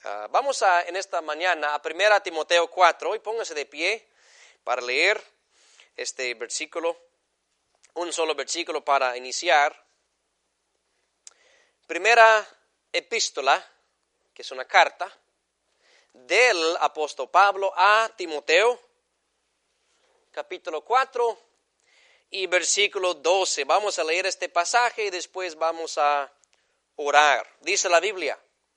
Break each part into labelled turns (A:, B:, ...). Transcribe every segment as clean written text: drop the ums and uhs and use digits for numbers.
A: Vamos en esta mañana a 1 Timoteo 4 y póngase de pie para leer este versículo, un solo versículo para iniciar. Primera epístola, que es una carta del apóstol Pablo a Timoteo, capítulo 4 y versículo 12. Vamos a leer este pasaje y después vamos a orar. Dice la Biblia: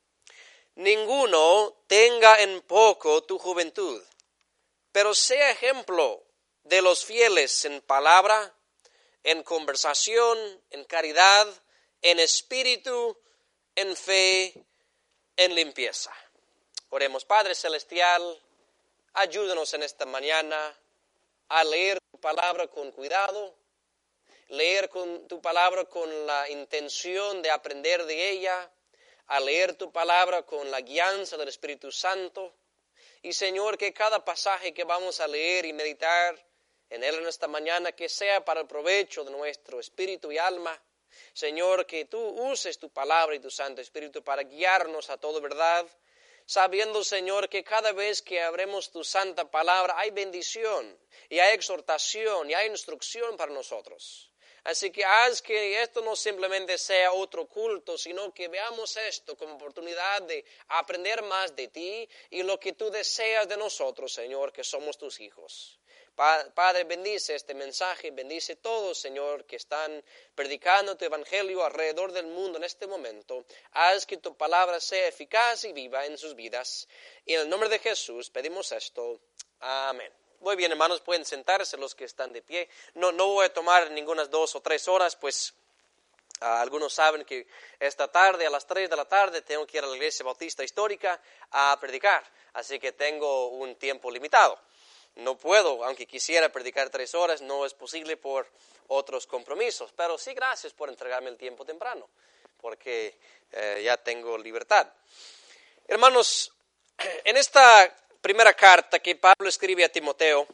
A: ninguno tenga en poco tu juventud, pero sea ejemplo de los fieles en palabra, en conversación, en caridad, en espíritu, en fe, en limpieza. Oremos. Padre Celestial, ayúdanos en esta mañana a leer tu palabra con cuidado, leer tu palabra con la intención de aprender de ella, a leer tu palabra con la guianza del Espíritu Santo. Y Señor, que cada pasaje que vamos a leer y meditar en él en esta mañana, que sea para el provecho de nuestro espíritu y alma. Señor, que tú uses tu palabra y tu Santo Espíritu para guiarnos a toda verdad, sabiendo, Señor, que cada vez que abremos tu santa palabra hay bendición y hay exhortación y hay instrucción para nosotros. Así que haz que esto no simplemente sea otro culto, sino que veamos esto como oportunidad de aprender más de ti y lo que tú deseas de nosotros, Señor, que somos tus hijos. Padre, bendice este mensaje, bendice todos, Señor, que están predicando tu evangelio alrededor del mundo en este momento. Haz que tu palabra sea eficaz y viva en sus vidas. Y en el nombre de Jesús pedimos esto. Amén. Muy bien, hermanos, pueden sentarse los que están de pie. No voy a tomar ninguna 2 o 3 horas, pues algunos saben que esta tarde a las 3 de la tarde tengo que ir a la Iglesia Bautista Histórica a predicar. Así que tengo un tiempo limitado. No puedo, aunque quisiera predicar 3 horas, no es posible por otros compromisos. Pero sí, gracias por entregarme el tiempo temprano, porque ya tengo libertad. Hermanos, en esta primera carta que Pablo escribe a Timoteo,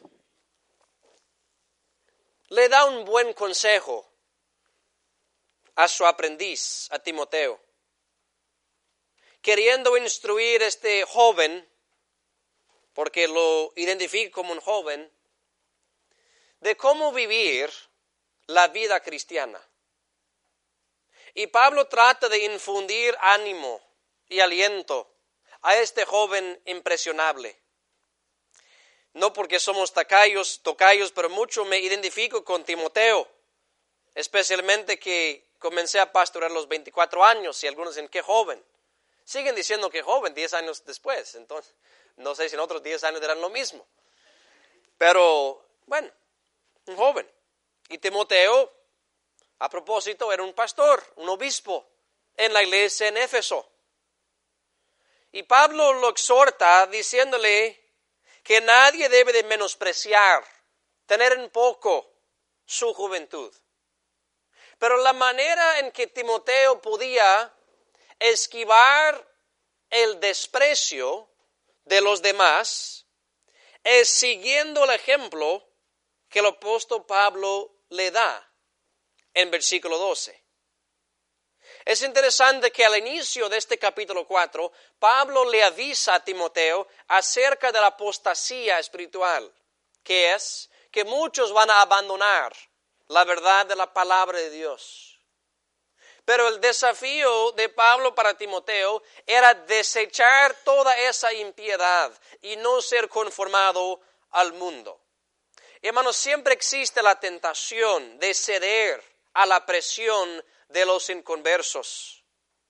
A: le da un buen consejo a su aprendiz, a Timoteo, queriendo instruir a este joven, porque lo identifica como un joven, de cómo vivir la vida cristiana. Y Pablo trata de infundir ánimo y aliento a este joven impresionable. No porque somos tocayos, pero mucho me identifico con Timoteo, especialmente que comencé a pastorear a los 24 años y algunos dicen, qué joven. Siguen diciendo que joven 10 años después, entonces no sé si en otros 10 años dirán lo mismo. Pero, bueno, un joven. Y Timoteo, a propósito, era un pastor, un obispo en la iglesia en Éfeso. Y Pablo lo exhorta diciéndole que nadie debe de menospreciar, tener en poco su juventud. Pero la manera en que Timoteo podía esquivar el desprecio de los demás es siguiendo el ejemplo que el apóstol Pablo le da en versículo 12. Es interesante que al inicio de este capítulo 4, Pablo le avisa a Timoteo acerca de la apostasía espiritual, que es que muchos van a abandonar la verdad de la palabra de Dios. Pero el desafío de Pablo para Timoteo era desechar toda esa impiedad y no ser conformado al mundo. Hermanos, siempre existe la tentación de ceder a la presión de los inconversos.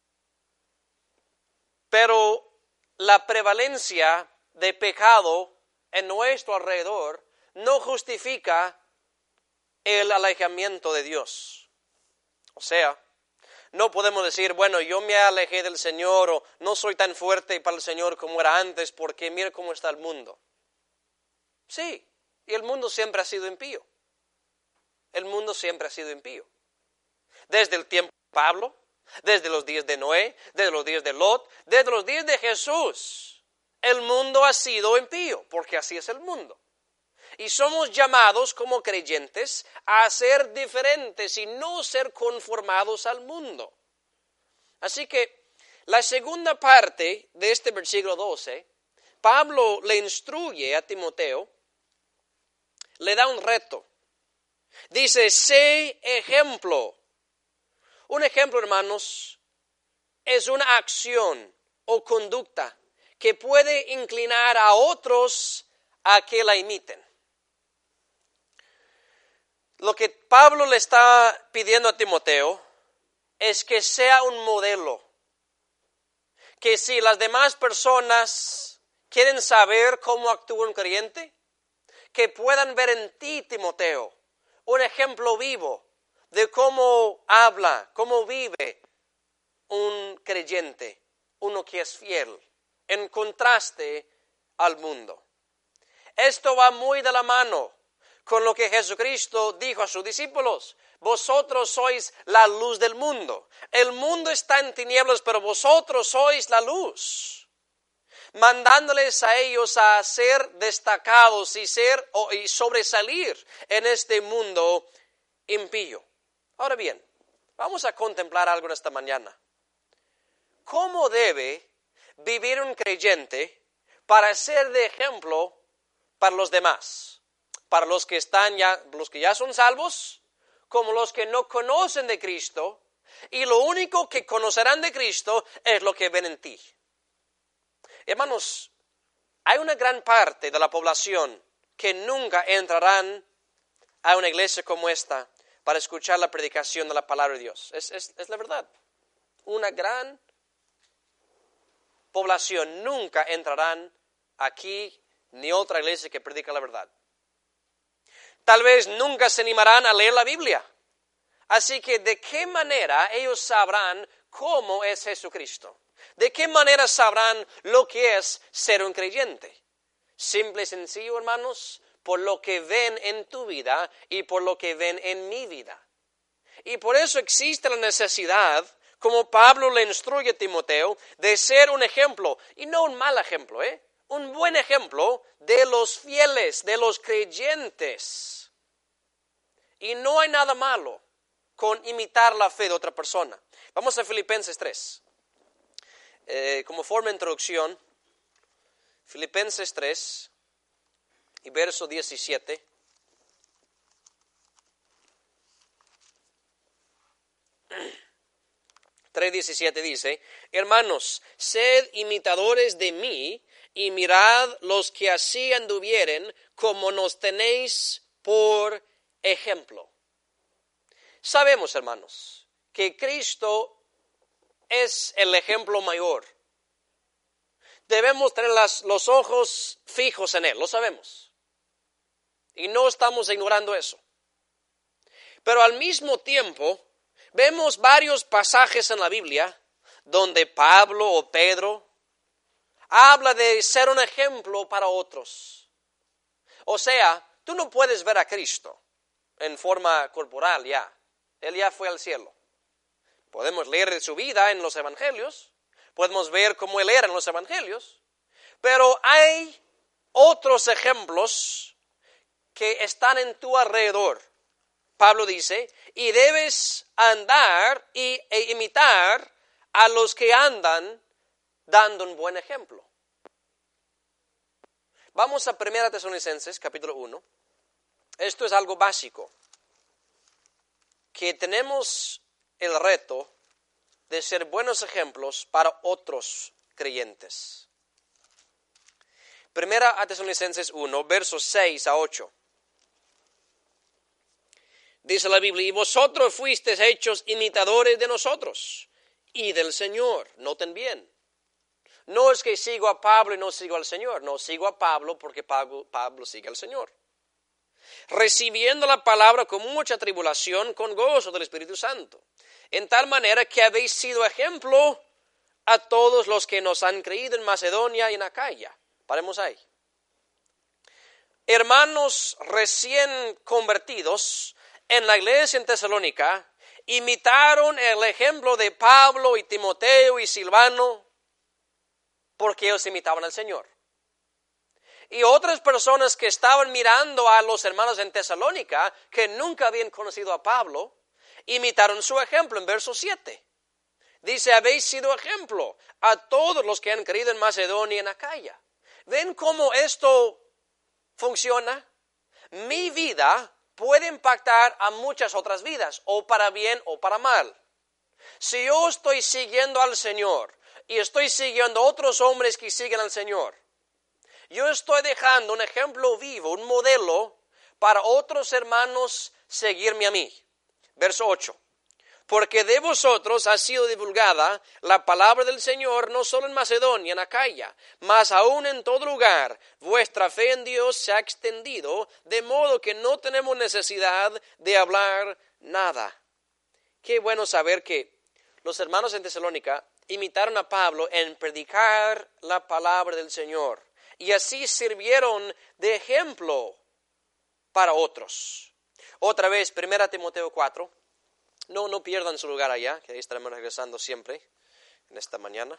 A: Pero la prevalencia de pecado en nuestro alrededor no justifica el alejamiento de Dios. O sea, no podemos decir, bueno, yo me alejé del Señor o no soy tan fuerte para el Señor como era antes porque mira cómo está el mundo. Sí, y el mundo siempre ha sido impío. El mundo siempre ha sido impío. Desde el tiempo de Pablo, desde los días de Noé, desde los días de Lot, desde los días de Jesús, el mundo ha sido impío, porque así es el mundo. Y somos llamados como creyentes a ser diferentes y no ser conformados al mundo. Así que la segunda parte de este versículo 12, Pablo le instruye a Timoteo, le da un reto. Dice, sé ejemplo. Un ejemplo, hermanos, es una acción o conducta que puede inclinar a otros a que la imiten. Lo que Pablo le está pidiendo a Timoteo es que sea un modelo. Que si las demás personas quieren saber cómo actúa un creyente, que puedan ver en ti, Timoteo, un ejemplo vivo de cómo habla, cómo vive un creyente, uno que es fiel, en contraste al mundo. Esto va muy de la mano con lo que Jesucristo dijo a sus discípulos. Vosotros sois la luz del mundo. El mundo está en tinieblas, pero vosotros sois la luz. Mandándoles a ellos a ser destacados y sobresalir en este mundo impío. Ahora bien, vamos a contemplar algo en esta mañana. ¿Cómo debe vivir un creyente para ser de ejemplo para los demás? Para los que ya son salvos, como los que no conocen de Cristo, y lo único que conocerán de Cristo es lo que ven en ti. Hermanos, hay una gran parte de la población que nunca entrarán a una iglesia como esta para escuchar la predicación de la palabra de Dios. Es la verdad. Una gran población nunca entrarán aquí ni otra iglesia que predica la verdad. Tal vez nunca se animarán a leer la Biblia. Así que, ¿de qué manera ellos sabrán cómo es Jesucristo? ¿De qué manera sabrán lo que es ser un creyente? Simple y sencillo, hermanos, por lo que ven en tu vida y por lo que ven en mi vida. Y por eso existe la necesidad, como Pablo le instruye a Timoteo, de ser un ejemplo, y no un mal ejemplo, un buen ejemplo de los fieles, de los creyentes. Y no hay nada malo con imitar la fe de otra persona. Vamos a Filipenses 3. Como forma de introducción, Filipenses 3 y verso 17. Tres 17 dice, hermanos, sed imitadores de mí y mirad los que así anduvieren como nos tenéis por ejemplo. Sabemos, hermanos, que Cristo es el ejemplo mayor. Debemos tener los ojos fijos en Él, lo sabemos. Y no estamos ignorando eso. Pero al mismo tiempo, vemos varios pasajes en la Biblia donde Pablo o Pedro habla de ser un ejemplo para otros. O sea, tú no puedes ver a Cristo en forma corporal ya. Él ya fue al cielo. Podemos leer de su vida en los evangelios, podemos ver cómo Él era en los evangelios, pero hay otros ejemplos que están en tu alrededor. Pablo dice, y debes andar e imitar a los que andan dando un buen ejemplo. Vamos a 1 Tesalonicenses, capítulo 1. Esto es algo básico, que tenemos el reto de ser buenos ejemplos para otros creyentes. 1 Tesalonicenses 1, versos 6 a 8. Dice la Biblia, y vosotros fuisteis hechos imitadores de nosotros y del Señor. Noten bien. No es que sigo a Pablo y no sigo al Señor. No, sigo a Pablo porque Pablo sigue al Señor. Recibiendo la palabra con mucha tribulación, con gozo del Espíritu Santo. En tal manera que habéis sido ejemplo a todos los que nos han creído en Macedonia y en Acaya. Paremos ahí. Hermanos recién convertidos en la iglesia en Tesalónica imitaron el ejemplo de Pablo y Timoteo y Silvano porque ellos imitaban al Señor. Y otras personas que estaban mirando a los hermanos en Tesalónica, que nunca habían conocido a Pablo, imitaron su ejemplo en verso 7. Dice, habéis sido ejemplo a todos los que han creído en Macedonia y en Acaya. ¿Ven cómo esto funciona? Mi vida puede impactar a muchas otras vidas, o para bien o para mal. Si yo estoy siguiendo al Señor y estoy siguiendo a otros hombres que siguen al Señor, yo estoy dejando un ejemplo vivo, un modelo para otros hermanos seguirme a mí. Verso 8. Porque de vosotros ha sido divulgada la palabra del Señor, no solo en Macedonia, en Acaya, mas aún en todo lugar. Vuestra fe en Dios se ha extendido, de modo que no tenemos necesidad de hablar nada. Qué bueno saber que los hermanos en Tesalónica imitaron a Pablo en predicar la palabra del Señor. Y así sirvieron de ejemplo para otros. Otra vez, 1 Timoteo 4. No pierdan su lugar allá, que ahí estaremos regresando siempre en esta mañana.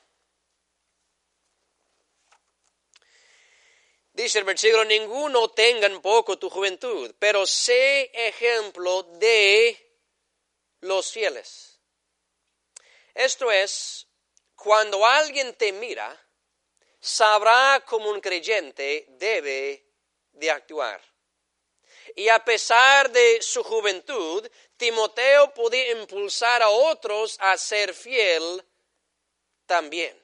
A: Dice el versículo, ninguno tenga en poco tu juventud, pero sé ejemplo de los fieles. Esto es, cuando alguien te mira, sabrá como un creyente debe de actuar. Y a pesar de su juventud, Timoteo podía impulsar a otros a ser fiel también.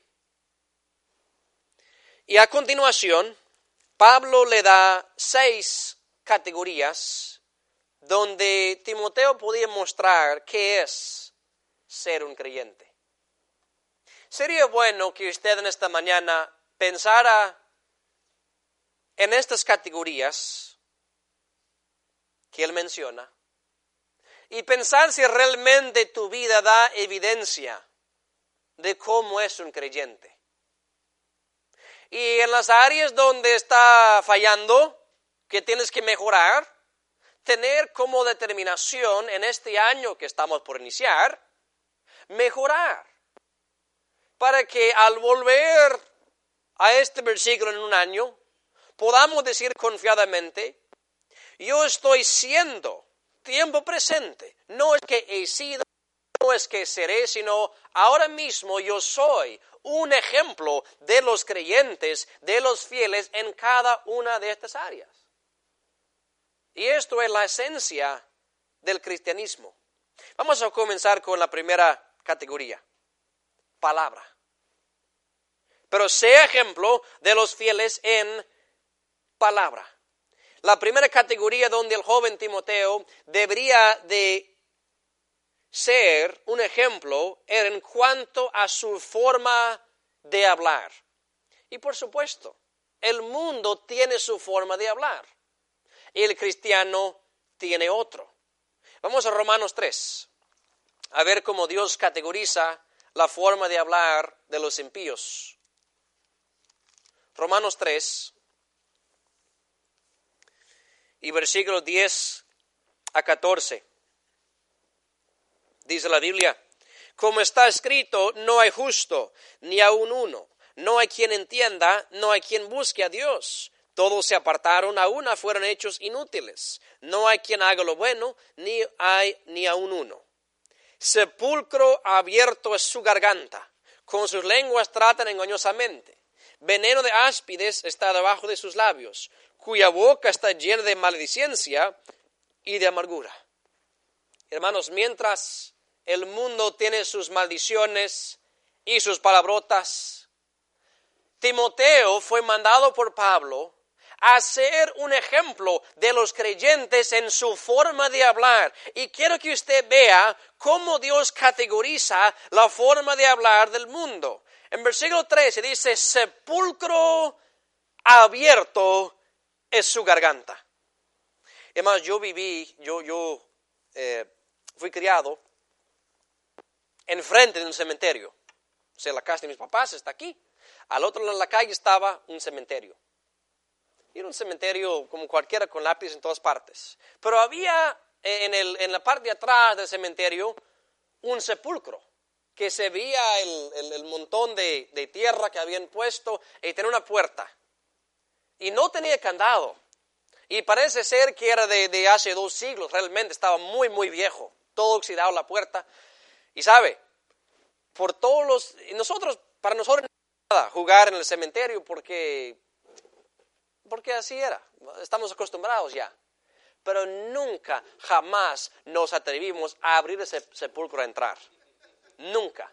A: Y a continuación, Pablo le da 6 categorías donde Timoteo podía mostrar qué es ser un creyente. Sería bueno que usted en esta mañana pensara en estas categorías que él menciona y pensar si realmente tu vida da evidencia de cómo es un creyente. Y en las áreas donde está fallando, que tienes que mejorar, tener como determinación en este año que estamos por iniciar, mejorar. Para que al volver a este versículo en un año, podamos decir confiadamente, yo estoy siendo tiempo presente. No es que he sido, no es que seré, sino ahora mismo yo soy un ejemplo de los creyentes, de los fieles en cada una de estas áreas. Y esto es la esencia del cristianismo. Vamos a comenzar con la primera categoría, palabra. Pero sea ejemplo de los fieles en palabra. La primera categoría donde el joven Timoteo debería de ser un ejemplo era en cuanto a su forma de hablar. Y por supuesto, el mundo tiene su forma de hablar y el cristiano tiene otro. Vamos a Romanos 3, a ver cómo Dios categoriza la forma de hablar de los impíos. Romanos 3. Y versículos 10 a 14. Dice la Biblia, como está escrito, no hay justo, ni aun uno. No hay quien entienda, no hay quien busque a Dios. Todos se apartaron, a una fueron hechos inútiles. No hay quien haga lo bueno, ni hay ni aun uno. Sepulcro abierto es su garganta. Con sus lenguas tratan engañosamente. Veneno de áspides está debajo de sus labios, cuya boca está llena de maledicencia y de amargura. Hermanos, mientras el mundo tiene sus maldiciones y sus palabrotas, Timoteo fue mandado por Pablo a ser un ejemplo de los creyentes en su forma de hablar. Y quiero que usted vea cómo Dios categoriza la forma de hablar del mundo. En versículo 13 dice, sepulcro abierto es su garganta. Además, yo fui criado enfrente de un cementerio. O sea, la casa de mis papás está aquí. Al otro lado de la calle estaba un cementerio. Y era un cementerio como cualquiera con lápiz en todas partes. Pero había en la parte de atrás del cementerio un sepulcro, que se veía el montón de tierra que habían puesto y tenía una puerta. Y no tenía candado. Y parece ser que era de hace 2 siglos, realmente estaba muy, muy viejo. Todo oxidado la puerta. Y sabe, por todos los... Para nosotros nada jugar en el cementerio porque así era, estamos acostumbrados ya. Pero nunca, jamás nos atrevimos a abrir ese sepulcro a entrar. Nunca.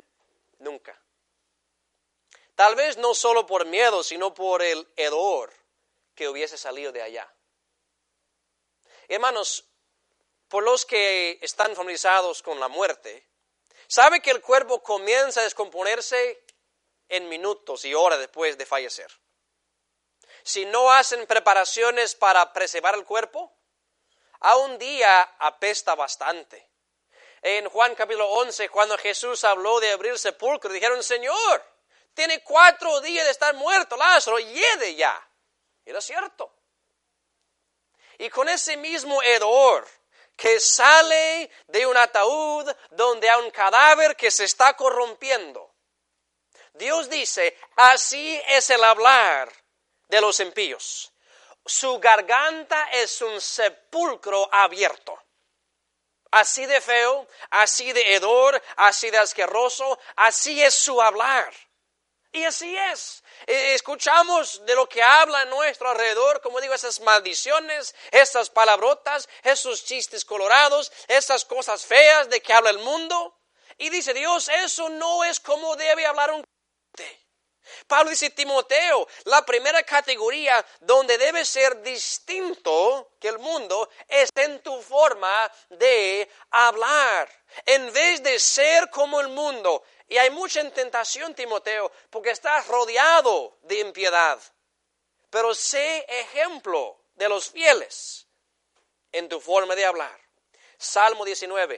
A: Tal vez no solo por miedo, sino por el hedor que hubiese salido de allá. Hermanos, por los que están familiarizados con la muerte, sabe que el cuerpo comienza a descomponerse en minutos y horas después de fallecer. Si no hacen preparaciones para preservar el cuerpo, a un día apesta bastante. En Juan capítulo 11, cuando Jesús habló de abrir el sepulcro, dijeron, Señor, tiene 4 días de estar muerto Lázaro, hiede ya. Era cierto. Y con ese mismo hedor que sale de un ataúd donde hay un cadáver que se está corrompiendo, Dios dice, así es el hablar de los impíos. Su garganta es un sepulcro abierto. Así de feo, así de hedor, así de asqueroso, así es su hablar. Y así es. Escuchamos de lo que habla a nuestro alrededor, como digo, esas maldiciones, esas palabrotas, esos chistes colorados, esas cosas feas de que habla el mundo. Y dice Dios, eso no es como debe hablar un creyente. Pablo dice, Timoteo, la primera categoría donde debe ser distinto que el mundo es en tu forma de hablar. En vez de ser como el mundo. Y hay mucha tentación, Timoteo, porque estás rodeado de impiedad. Pero sé ejemplo de los fieles en tu forma de hablar. Salmo 19.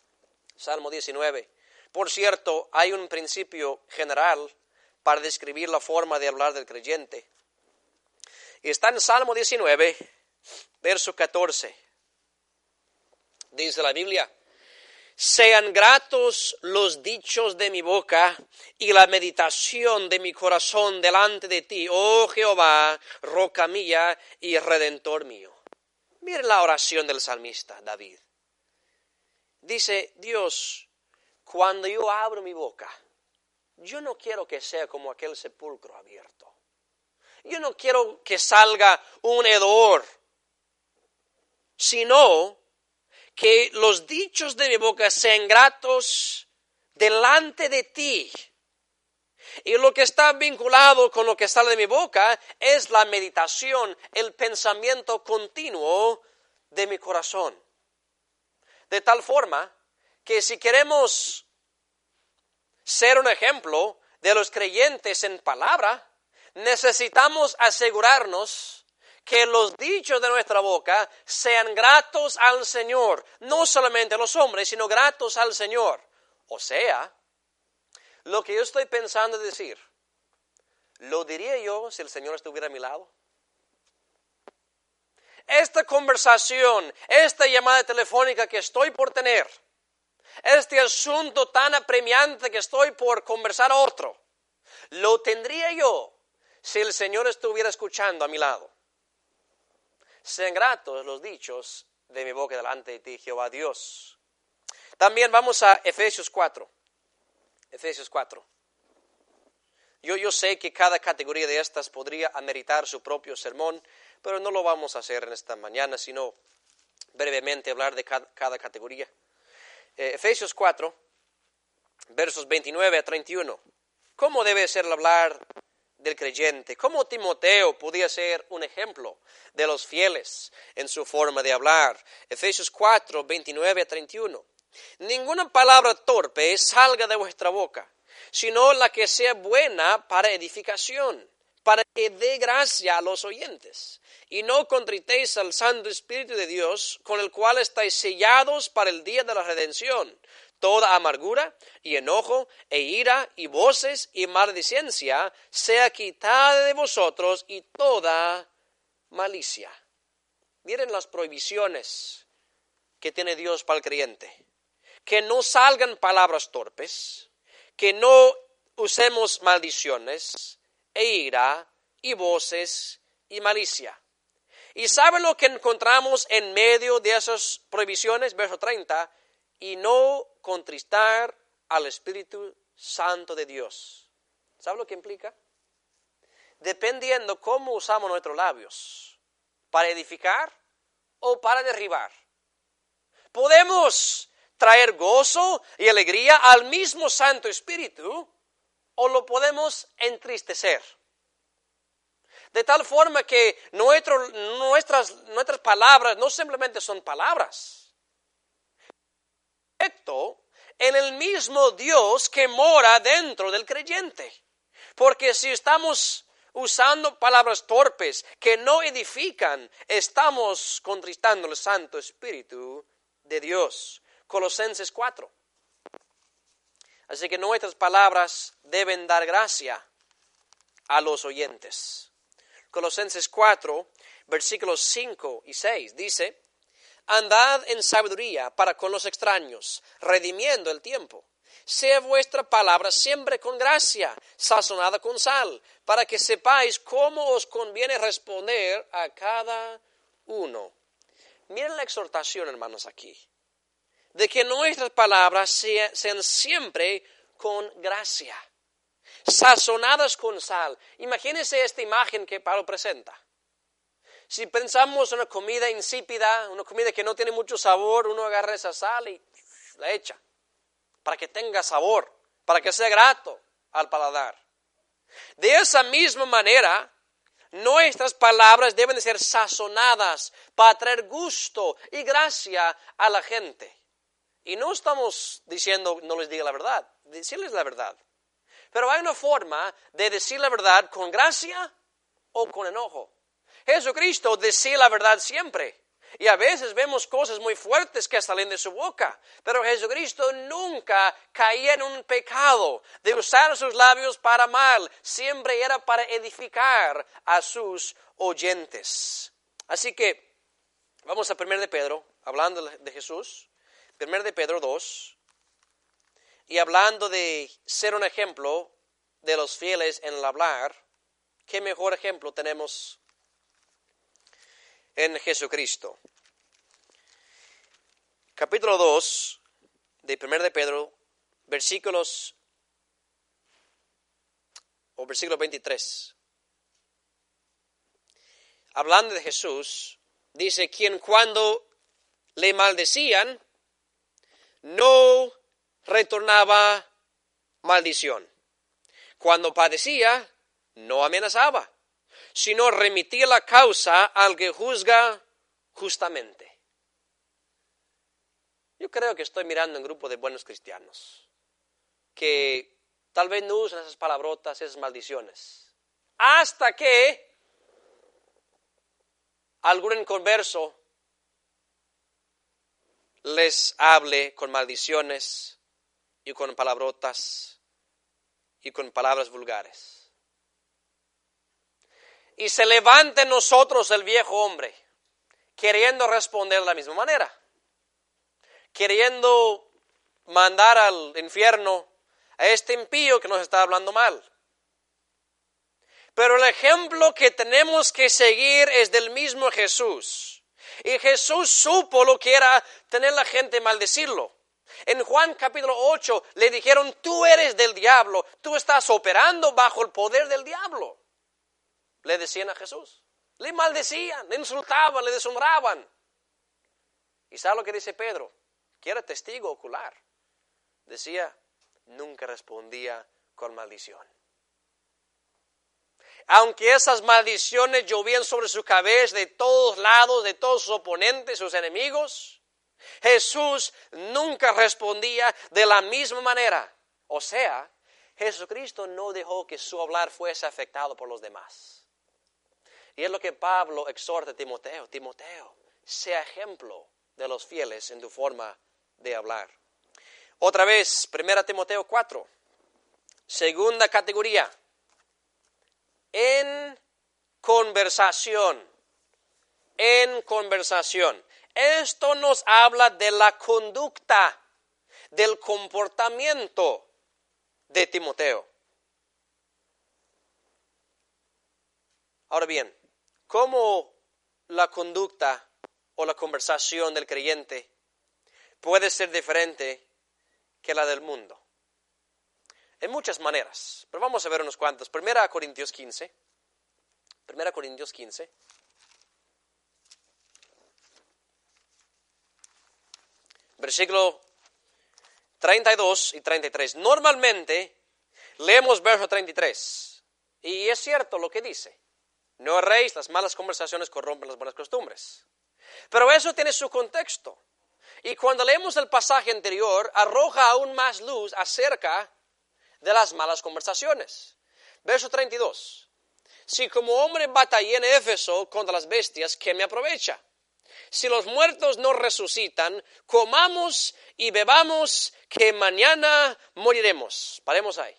A: Por cierto, hay un principio general para describir la forma de hablar del creyente. Y está en Salmo 19, verso 14. Dice la Biblia, sean gratos los dichos de mi boca y la meditación de mi corazón delante de ti, oh Jehová, roca mía y redentor mío. Miren la oración del salmista David. Dice, Dios, cuando yo abro mi boca, yo no quiero que sea como aquel sepulcro abierto. Yo no quiero que salga un hedor, sino que los dichos de mi boca sean gratos delante de ti. Y lo que está vinculado con lo que sale de mi boca es la meditación, el pensamiento continuo de mi corazón. De tal forma que si queremos ser un ejemplo de los creyentes en palabra, necesitamos asegurarnos que los dichos de nuestra boca sean gratos al Señor, no solamente a los hombres, sino gratos al Señor. O sea, lo que yo estoy pensando decir, ¿lo diría yo si el Señor estuviera a mi lado? Esta conversación, esta llamada telefónica que estoy por tener, este asunto tan apremiante que estoy por conversar a otro, ¿lo tendría yo si el Señor estuviera escuchando a mi lado? Sean gratos los dichos de mi boca delante de ti, Jehová Dios. También vamos a Efesios 4. Efesios 4. Yo sé que cada categoría de estas podría ameritar su propio sermón, pero no lo vamos a hacer en esta mañana, sino brevemente hablar de cada categoría. Efesios 4, versos 29 a 31. ¿Cómo debe ser el hablar del creyente? ¿Cómo Timoteo podía ser un ejemplo de los fieles en su forma de hablar? Efesios 4, 29 a 31. Ninguna palabra torpe salga de vuestra boca, sino la que sea buena para edificación, para que dé gracia a los oyentes. Y no contritéis al Santo Espíritu de Dios, con el cual estáis sellados para el día de la redención. Toda amargura y enojo e ira y voces y maledicencia sea quitada de vosotros y toda malicia. Miren las prohibiciones que tiene Dios para el creyente. Que no salgan palabras torpes, que no usemos maldiciones e ira y voces y malicia. ¿Y saben lo que encontramos en medio de esas prohibiciones? Verso 30. Y no contristar al Espíritu Santo de Dios. ¿Sabe lo que implica? Dependiendo cómo usamos nuestros labios, para edificar o para derribar. Podemos traer gozo y alegría al mismo Santo Espíritu o lo podemos entristecer. De tal forma que nuestras palabras no simplemente son palabras. En el mismo Dios que mora dentro del creyente. Porque si estamos usando palabras torpes que no edifican, estamos contristando el Santo Espíritu de Dios. Colosenses 4. Así que nuestras palabras deben dar gracia a los oyentes. Colosenses 4, versículos 5 y 6 dice: andad en sabiduría para con los extraños, redimiendo el tiempo. Sea vuestra palabra siempre con gracia, sazonada con sal, para que sepáis cómo os conviene responder a cada uno. Miren la exhortación, hermanos, aquí. De que nuestras palabras sean siempre con gracia, sazonadas con sal. Imagínense esta imagen que Pablo presenta. Si pensamos en una comida insípida, una comida que no tiene mucho sabor, uno agarra esa sal y la echa para que tenga sabor, para que sea grato al paladar. De esa misma manera, nuestras palabras deben de ser sazonadas para traer gusto y gracia a la gente. Y no estamos diciendo no les diga la verdad, decirles la verdad. Pero hay una forma de decir la verdad con gracia o con enojo. Jesucristo decía la verdad siempre. Y a veces vemos cosas muy fuertes que salen de su boca. Pero Jesucristo nunca caía en un pecado de usar sus labios para mal. Siempre era para edificar a sus oyentes. Así que vamos a 1 de Pedro, hablando de Jesús. 1 de Pedro 2. Y hablando de ser un ejemplo de los fieles en el hablar, ¿qué mejor ejemplo tenemos en Jesucristo? Capítulo 2 de 1 de Pedro, versículo 23. Hablando de Jesús, dice: quien cuando le maldecían, no retornaba maldición. Cuando padecía, no amenazaba, sino remitía la causa al que juzga justamente. Yo creo que estoy mirando un grupo de buenos cristianos que tal vez no usan esas palabrotas, esas maldiciones, hasta que algún inconverso les hable con maldiciones y con palabrotas y con palabras vulgares. Y se levanta en nosotros el viejo hombre, queriendo responder de la misma manera, queriendo mandar al infierno a este impío que nos está hablando mal. Pero el ejemplo que tenemos que seguir es del mismo Jesús. Y Jesús supo lo que era tener la gente maldecirlo. En Juan capítulo 8 le dijeron: tú eres del diablo, tú estás operando bajo el poder del diablo. Le decían a Jesús, le maldecían, le insultaban, le deshonraban. ¿Y sabe lo que dice Pedro? Que era testigo ocular. Decía: nunca respondía con maldición. Aunque esas maldiciones llovían sobre su cabeza de todos lados, de todos sus oponentes, sus enemigos, Jesús nunca respondía de la misma manera. O sea, Jesucristo no dejó que su hablar fuese afectado por los demás. Y es lo que Pablo exhorta a Timoteo. Timoteo, sea ejemplo de los fieles en tu forma de hablar. Otra vez, 1 Timoteo 4, segunda categoría. En conversación. En conversación. Esto nos habla de la conducta, del comportamiento de Timoteo. Ahora bien, ¿cómo la conducta o la conversación del creyente puede ser diferente que la del mundo? en muchas maneras, pero vamos a ver unos cuantos. 1 Corintios 15. 1 Corintios 15. Versículo 32 y 33. Normalmente leemos verso 33. Y es cierto lo que dice. No erréis, las malas conversaciones corrompen las buenas costumbres. Pero eso tiene su contexto. Y cuando leemos el pasaje anterior, arroja aún más luz acerca de las malas conversaciones. Verso 32. Si como hombre batallé en Éfeso contra las bestias, ¿qué me aprovecha? Si los muertos no resucitan, comamos y bebamos, que mañana moriremos. Paremos ahí.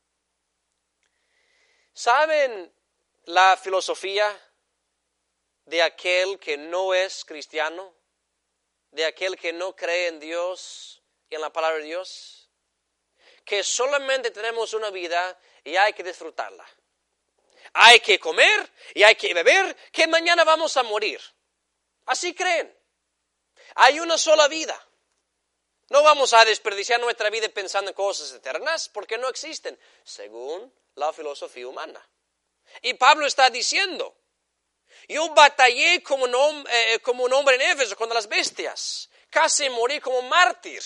A: ¿Saben la filosofía de aquel que no es cristiano? De aquel que no cree en Dios y en la palabra de Dios? Que solamente tenemos una vida y hay que disfrutarla. Hay que comer y hay que beber, que mañana vamos a morir. Así creen. Hay una sola vida. No vamos a desperdiciar nuestra vida pensando en cosas eternas porque no existen, según la filosofía humana. Y Pablo está diciendo, yo batallé como un hombre en Éfeso contra las bestias. Casi morí como mártir.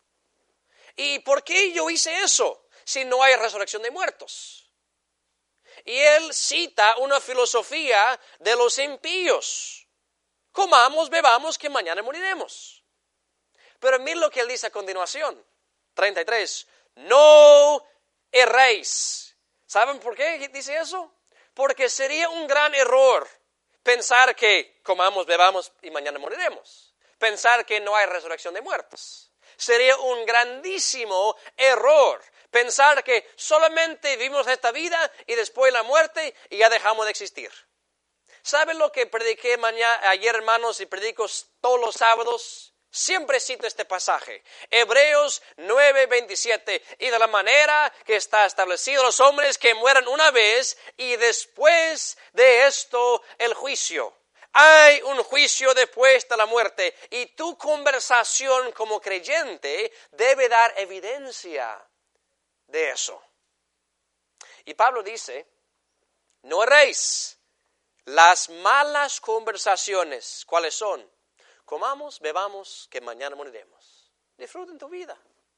A: ¿Y por qué yo hice eso si no hay resurrección de muertos? Y él cita una filosofía de los impíos. Comamos, bebamos, que mañana moriremos. Pero miren lo que él dice a continuación. 33. No erréis. ¿Saben por qué dice eso? Porque sería un gran error pensar que comamos, bebamos y mañana moriremos. Pensar que no hay resurrección de muertos. Sería un grandísimo error pensar que solamente vivimos esta vida y después la muerte y ya dejamos de existir. ¿Saben lo que prediqué ayer, hermanos, y predico todos los sábados? Siempre cito este pasaje, Hebreos 9:27, y de la manera que está establecido los hombres que mueran una vez y después de esto el juicio. Hay un juicio después de la muerte y tu conversación como creyente debe dar evidencia de eso. Y Pablo dice, no erréis. Las malas conversaciones, ¿cuáles son? Comamos, bebamos, que mañana moriremos. Disfruten tu vida.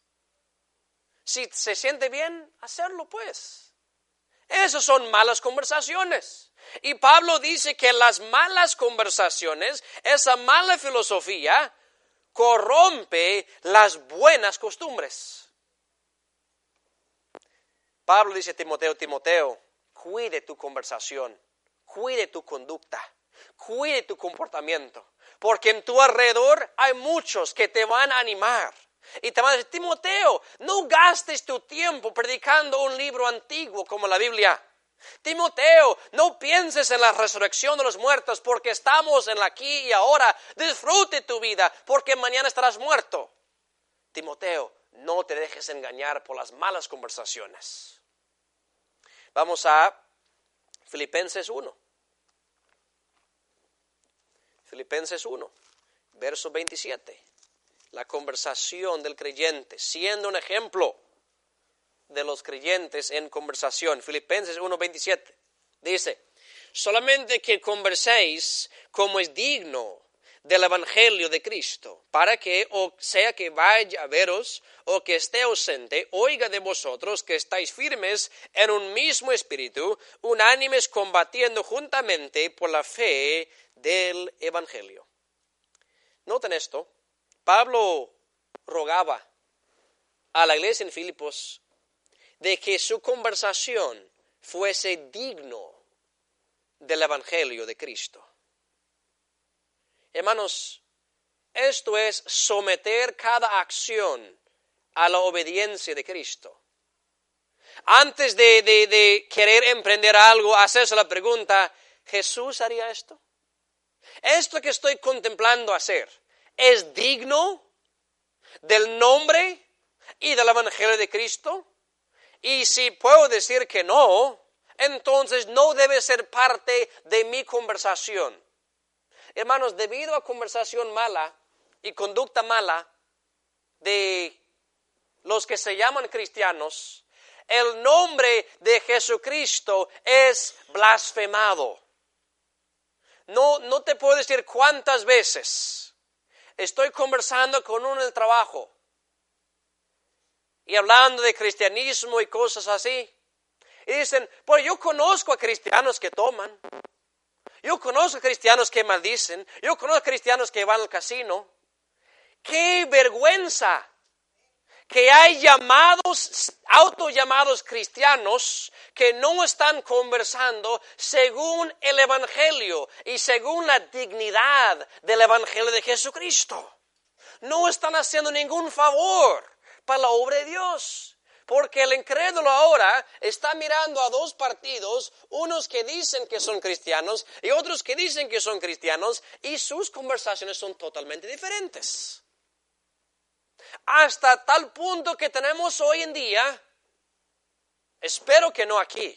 A: Si se siente bien, hacerlo pues. Esas son malas conversaciones. Y Pablo dice que las malas conversaciones, esa mala filosofía, corrompe las buenas costumbres. Pablo dice a Timoteo, cuide tu conversación, cuide tu conducta, cuide tu comportamiento. Porque en tu alrededor hay muchos que te van a animar. Y te van a decir, Timoteo, no gastes tu tiempo predicando un libro antiguo como la Biblia. Timoteo, no pienses en la resurrección de los muertos porque estamos en la aquí y ahora. Disfrute tu vida porque mañana estarás muerto. Timoteo, no te dejes engañar por las malas conversaciones. Vamos a Filipenses 1. Filipenses 1, verso 27. La conversación del creyente, siendo un ejemplo de los creyentes en conversación. Filipenses 1, 27. Dice, solamente que converséis como es digno del evangelio de Cristo, para que, o sea que vaya a veros o que esté ausente, oiga de vosotros que estáis firmes en un mismo espíritu, unánimes combatiendo juntamente por la fe del evangelio. Noten esto, Pablo rogaba a la iglesia en Filipos de que su conversación fuese digno del evangelio de Cristo. Hermanos, esto es someter cada acción a la obediencia de Cristo. Antes de querer emprender algo, hacerse la pregunta, ¿Jesús haría esto? ¿Esto que estoy contemplando hacer es digno del nombre y del evangelio de Cristo? Y si puedo decir que no, entonces no debe ser parte de mi conversación. Hermanos, debido a conversación mala y conducta mala de los que se llaman cristianos, el nombre de Jesucristo es blasfemado. No te puedo decir cuántas veces estoy conversando con uno en el trabajo y hablando de cristianismo y cosas así. Y dicen, pues yo conozco a cristianos que toman. Yo conozco a cristianos que maldicen. Yo conozco a cristianos que van al casino. ¡Qué vergüenza! Que hay autollamados cristianos que no están conversando según el Evangelio y según la dignidad del Evangelio de Jesucristo. No están haciendo ningún favor para la obra de Dios. Porque el incrédulo ahora está mirando a dos partidos, unos que dicen que son cristianos y otros que dicen que son cristianos, y sus conversaciones son totalmente diferentes. Hasta tal punto que tenemos hoy en día, espero que no aquí,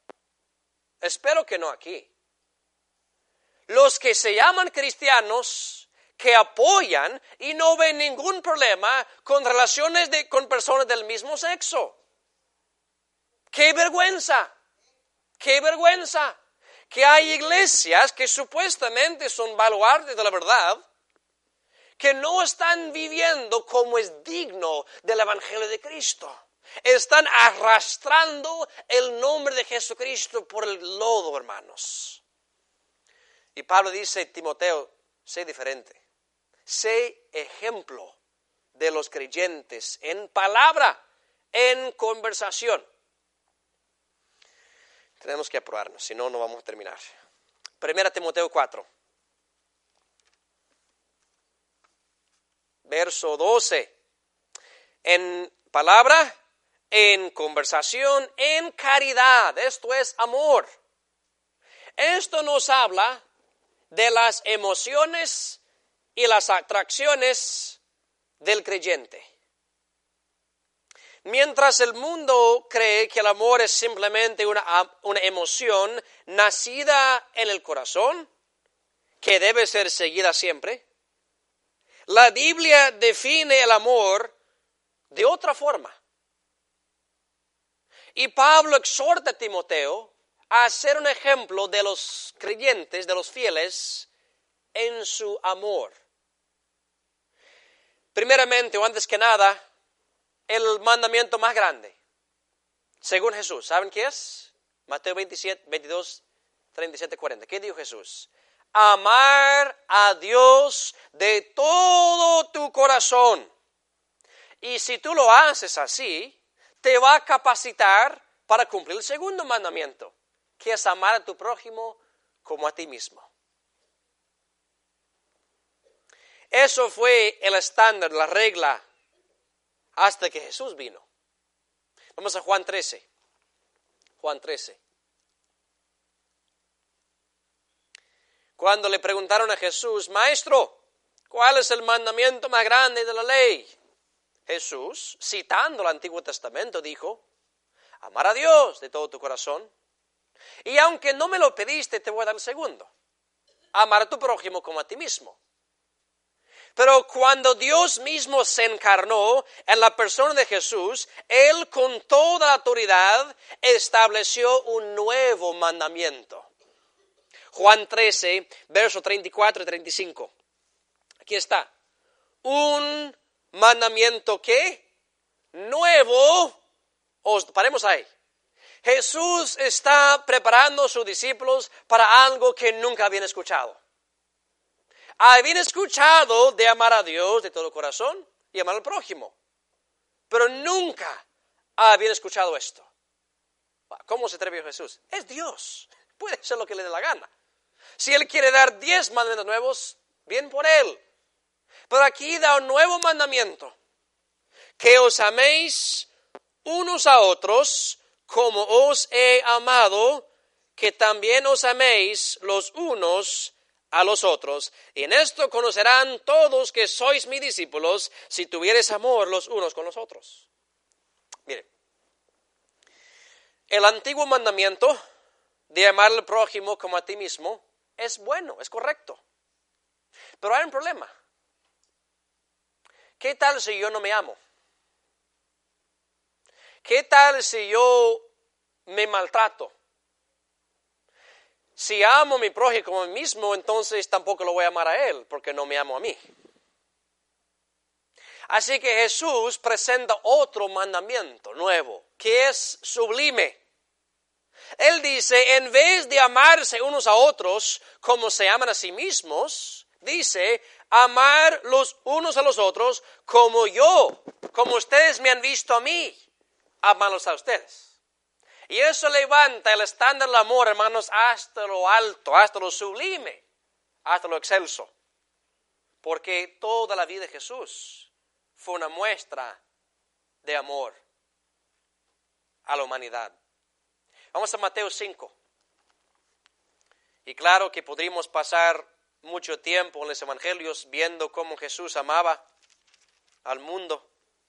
A: los que se llaman cristianos, que apoyan y no ven ningún problema con relaciones con personas del mismo sexo. ¡Qué vergüenza! ¡Qué vergüenza! Que hay iglesias que supuestamente son baluartes de la verdad, que no están viviendo como es digno del Evangelio de Cristo. Están arrastrando el nombre de Jesucristo por el lodo, hermanos. Y Pablo dice, Timoteo, sé diferente. Sé ejemplo de los creyentes en palabra, en conversación. Tenemos que apurarnos, si no, no vamos a terminar. 1 Timoteo 4. Verso 12. En palabra, en conversación, en caridad. Esto es amor. Esto nos habla de las emociones y las atracciones del creyente. Mientras el mundo cree que el amor es simplemente una emoción nacida en el corazón, que debe ser seguida siempre, la Biblia define el amor de otra forma. Y Pablo exhorta a Timoteo a ser un ejemplo de los creyentes, de los fieles, en su amor. Primeramente, o antes que nada, el mandamiento más grande, según Jesús. ¿Saben qué es? Mateo 22, 37, 40. ¿Qué dijo Jesús? Amar a Dios de todo tu corazón. Y si tú lo haces así, te va a capacitar para cumplir el segundo mandamiento, que es amar a tu prójimo como a ti mismo. Eso fue el estándar, la regla, hasta que Jesús vino. Vamos a Juan 13. Juan 13. Cuando le preguntaron a Jesús, Maestro, ¿cuál es el mandamiento más grande de la ley? Jesús, citando el Antiguo Testamento, dijo, amar a Dios de todo tu corazón. Y aunque no me lo pediste, te voy a dar el segundo. Amar a tu prójimo como a ti mismo. Pero cuando Dios mismo se encarnó en la persona de Jesús, Él con toda la autoridad estableció un nuevo mandamiento. Juan 13, versos 34 y 35. Aquí está. Un mandamiento que nuevo, paremos ahí. Jesús está preparando a sus discípulos para algo que nunca habían escuchado. Habían escuchado de amar a Dios de todo corazón y amar al prójimo, pero nunca habían escuchado esto. ¿Cómo se atrevió Jesús? Es Dios, puede hacer lo que le dé la gana. Si Él quiere dar 10 mandamientos nuevos, bien por Él. Pero aquí da un nuevo mandamiento, que os améis unos a otros como os he amado, que también os améis los unos a los otros. Y en esto conocerán todos que sois mis discípulos, si tuviereis amor los unos con los otros. Miren, el antiguo mandamiento de amar al prójimo como a ti mismo es bueno, es correcto. Pero hay un problema. ¿Qué tal si yo no me amo? ¿Qué tal si yo me maltrato? Si amo a mi prójimo como a mí mismo, entonces tampoco lo voy a amar a él, porque no me amo a mí. Así que Jesús presenta otro mandamiento nuevo, que es sublime. Él dice, en vez de amarse unos a otros como se aman a sí mismos, dice, amar los unos a los otros como ustedes me han visto a mí, amarlos a ustedes. Y eso levanta el estándar del amor, hermanos, hasta lo alto, hasta lo sublime, hasta lo excelso. Porque toda la vida de Jesús fue una muestra de amor a la humanidad. Vamos a Mateo 5. Y claro que podríamos pasar mucho tiempo en los evangelios viendo cómo Jesús amaba al mundo,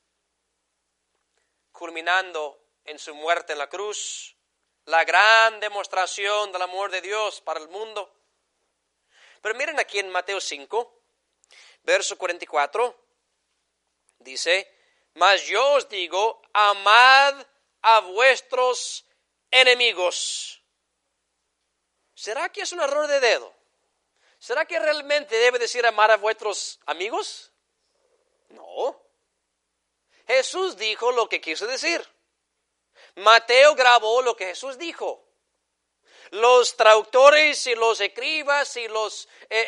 A: culminando en su muerte en la cruz, la gran demostración del amor de Dios para el mundo. Pero miren aquí en Mateo 5, verso 44, dice, mas yo os digo, amad a vuestros enemigos. ¿Será que es un error de dedo? ¿Será que realmente debe decir amar a vuestros amigos? No. Jesús dijo lo que quiso decir. Mateo grabó lo que Jesús dijo. Los traductores y los escribas y los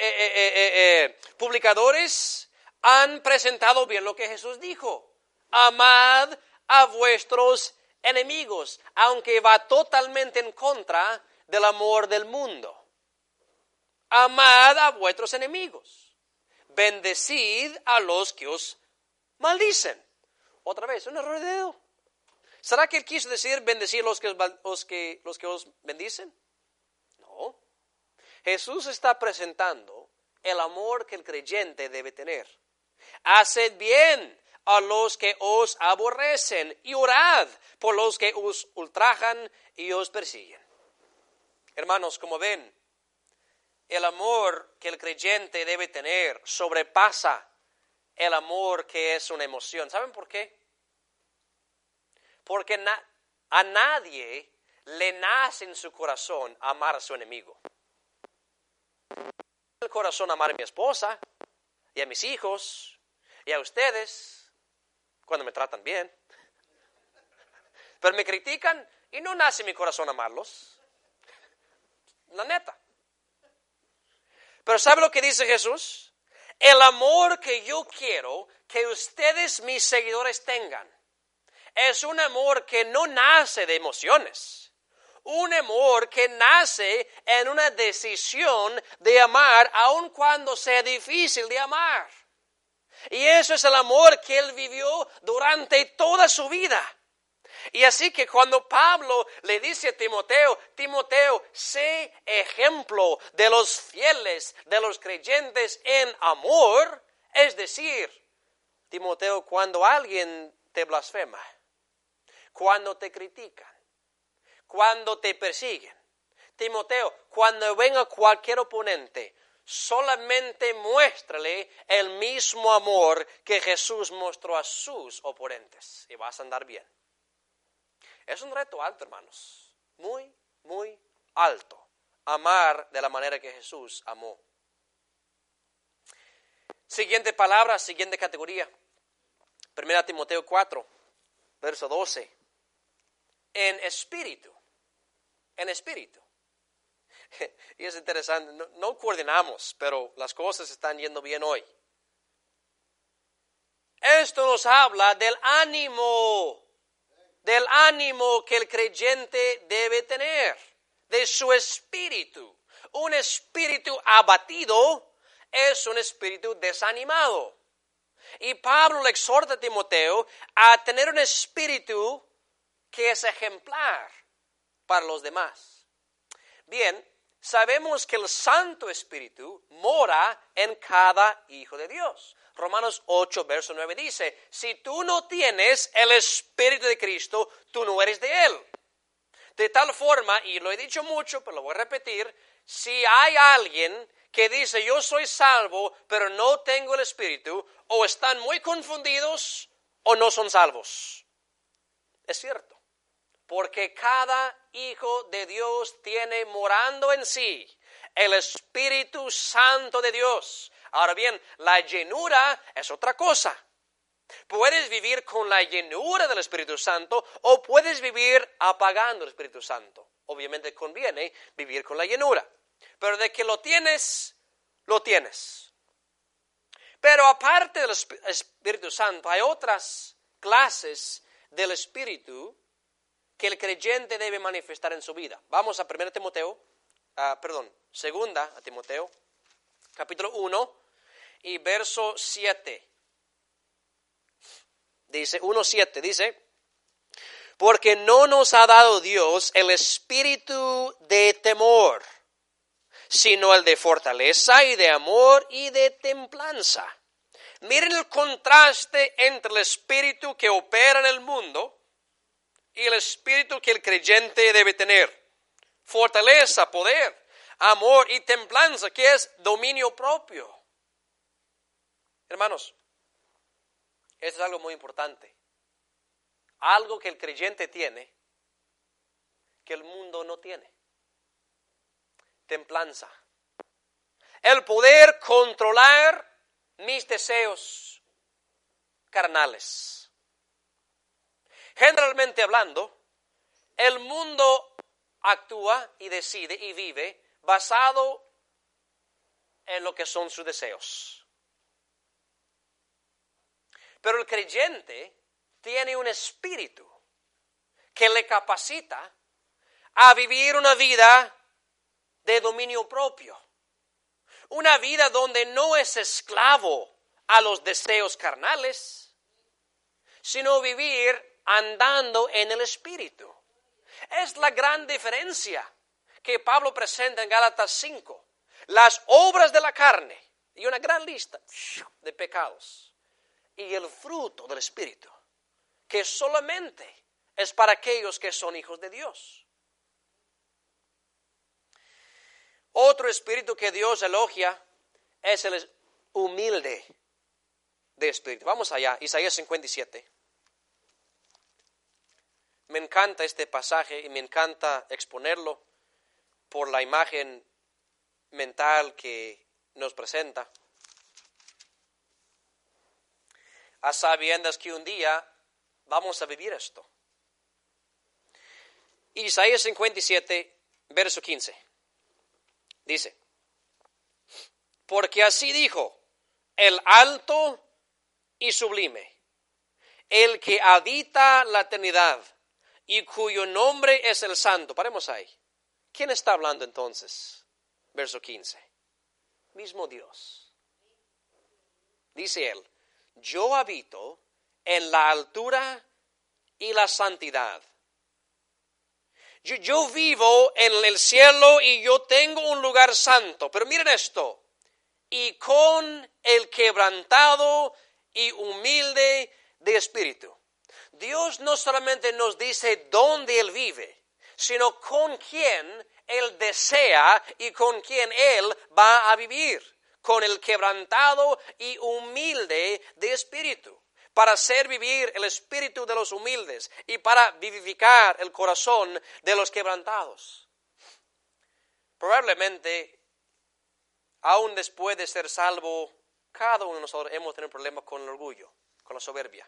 A: publicadores han presentado bien lo que Jesús dijo. Amad a vuestros enemigos, aunque va totalmente en contra del amor del mundo. Amad a vuestros enemigos. Bendecid a los que os maldicen. Otra vez, un error de dedo. ¿Será que él quiso decir bendecir a los que os bendicen? No. Jesús está presentando el amor que el creyente debe tener. Haced bien a los que os aborrecen y orad por los que os ultrajan y os persiguen. Hermanos, como ven, el amor que el creyente debe tener sobrepasa el amor que es una emoción. ¿Saben por qué? Porque a nadie le nace en su corazón amar a su enemigo. En el corazón amar a mi esposa y a mis hijos y a ustedes cuando me tratan bien. Pero me critican y no nace en mi corazón amarlos. La neta. Pero ¿sabe lo que dice Jesús? El amor que yo quiero que ustedes, mis seguidores, tengan es un amor que no nace de emociones. Un amor que nace en una decisión de amar aun cuando sea difícil de amar. Y eso es el amor que él vivió durante toda su vida. Y así que cuando Pablo le dice a Timoteo, sé ejemplo de los fieles, de los creyentes en amor, es decir, Timoteo, cuando alguien te blasfema, cuando te critican, cuando te persiguen, Timoteo, cuando venga cualquier oponente, solamente muéstrale el mismo amor que Jesús mostró a sus oponentes y vas a andar bien. Es un reto alto, hermanos, muy, muy alto, amar de la manera que Jesús amó. Siguiente palabra, siguiente categoría, 1 Timoteo 4, verso 12, en espíritu. Y es interesante, no coordinamos, pero las cosas están yendo bien hoy. Esto nos habla del ánimo que el creyente debe tener, de su espíritu. Un espíritu abatido es un espíritu desanimado. Y Pablo le exhorta a Timoteo a tener un espíritu que es ejemplar para los demás. Bien, sabemos que el Santo Espíritu mora en cada hijo de Dios. Romanos 8, verso 9 dice, si tú no tienes el Espíritu de Cristo, tú no eres de Él. De tal forma, y lo he dicho mucho, pero lo voy a repetir, si hay alguien que dice, yo soy salvo, pero no tengo el Espíritu, o están muy confundidos, o no son salvos. Es cierto. Porque cada hijo de Dios tiene morando en sí el Espíritu Santo de Dios. Ahora bien, la llenura es otra cosa. Puedes vivir con la llenura del Espíritu Santo o puedes vivir apagando el Espíritu Santo. Obviamente conviene vivir con la llenura. Pero de que lo tienes, lo tienes. Pero aparte del Espíritu Santo, hay otras clases del Espíritu que el creyente debe manifestar en su vida. Vamos a 2 Timoteo, capítulo 1 y verso 7. Dice, 1:7, dice, porque no nos ha dado Dios el espíritu de temor, sino el de fortaleza y de amor y de templanza. Miren el contraste entre el espíritu que opera en el mundo y el espíritu que el creyente debe tener. Fortaleza, poder, amor y templanza, que es dominio propio. Hermanos, esto es algo muy importante. Algo que el creyente tiene, que el mundo no tiene. Templanza. El poder controlar mis deseos carnales. Generalmente hablando, el mundo actúa y decide y vive basado en lo que son sus deseos. Pero el creyente tiene un espíritu que le capacita a vivir una vida de dominio propio. Una vida donde no es esclavo a los deseos carnales, sino vivir andando en el espíritu. Es la gran diferencia que Pablo presenta en Gálatas 5. Las obras de la carne y una gran lista de pecados. Y el fruto del Espíritu, que solamente es para aquellos que son hijos de Dios. Otro espíritu que Dios elogia es el humilde de espíritu. Vamos allá, Isaías 57. Me encanta este pasaje y me encanta exponerlo por la imagen mental que nos presenta. A sabiendas que un día vamos a vivir esto. Isaías 57, verso 15. Dice, porque así dijo el alto y sublime, el que habita la eternidad y cuyo nombre es el santo. Paremos ahí. ¿Quién está hablando entonces? Verso 15. Mismo Dios. Dice él, yo habito en la altura y la santidad. Yo vivo en el cielo y yo tengo un lugar santo. Pero miren esto. Y con el quebrantado y humilde de espíritu. Dios no solamente nos dice dónde Él vive, sino con quién Él desea y con quién Él va a vivir. Con el quebrantado y humilde de espíritu, para hacer vivir el espíritu de los humildes y para vivificar el corazón de los quebrantados. Probablemente, aún después de ser salvo, cada uno de nosotros hemos tenido problemas con el orgullo, con la soberbia.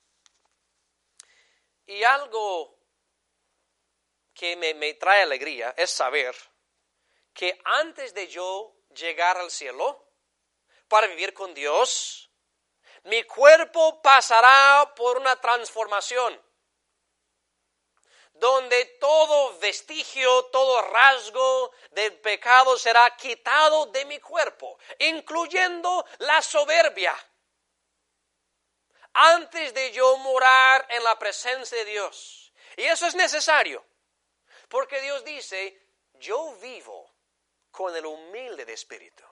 A: Y algo que me trae alegría es saber que antes de yo llegar al cielo para vivir con Dios, mi cuerpo pasará por una transformación donde todo vestigio, todo rasgo del pecado será quitado de mi cuerpo, incluyendo la soberbia. Antes de yo morar en la presencia de Dios. Y eso es necesario, porque Dios dice, yo vivo con el humilde de espíritu.